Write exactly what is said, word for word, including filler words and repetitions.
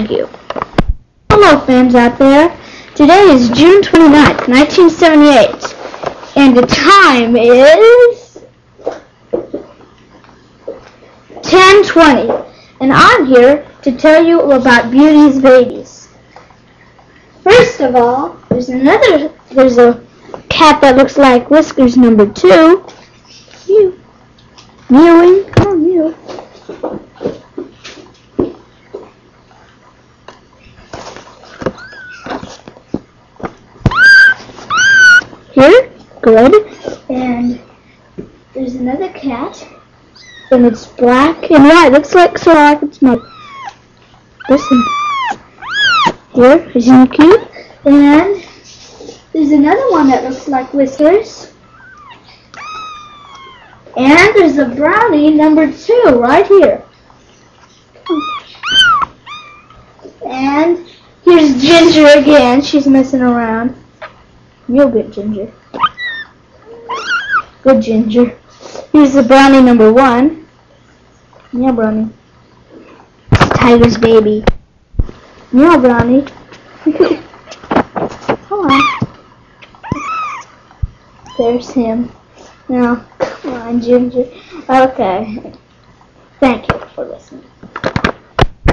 Thank you. Hello, fans out there. Today is June twenty-ninth, nineteen seventy-eight, and the time is ten twenty, and I'm here to tell you about Beauty's babies. First of all, there's another, there's a cat that looks like Whiskers number two. Mew. Mewing. Come on, mew. Here, good. And there's another cat, and it's black and white. Looks like so like it's my. Listen. Here, isn't he cute? And there's another one that looks like Whiskers. And there's a brownie number two right here. And here's Ginger again. She's messing around. Real good, Ginger. Good, Ginger. Here's the brownie number one. Yeah, brownie. Tiger's baby. Yeah, brownie. Come on. There's him. Now, come on, Ginger. Okay. Thank you for listening.